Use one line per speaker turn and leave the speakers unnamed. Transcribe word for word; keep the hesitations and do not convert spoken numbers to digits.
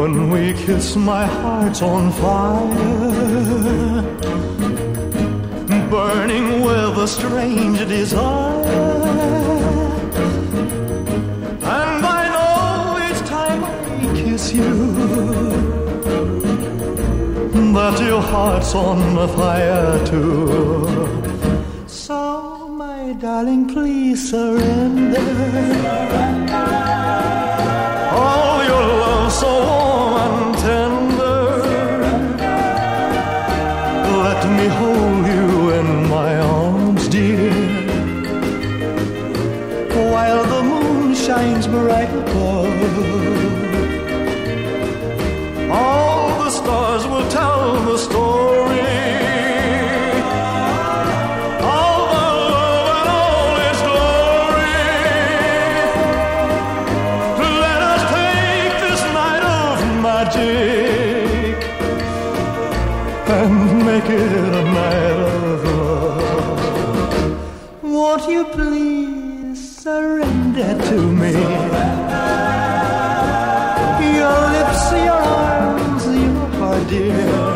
When we kiss, my heart's on fire, burning with a strange desire. And I know each time I kiss you that your heart's on fire too. So, my darling, please surrender. Oh, your love so warm and tender. Let me hold you in my arms, dear, while the moon shines bright above. All the stars will tell the story of the love and all its glory. Let us take this night of magic and make it a night of love. Won't you please surrender to me? Your lips, your arms, your heart, dear.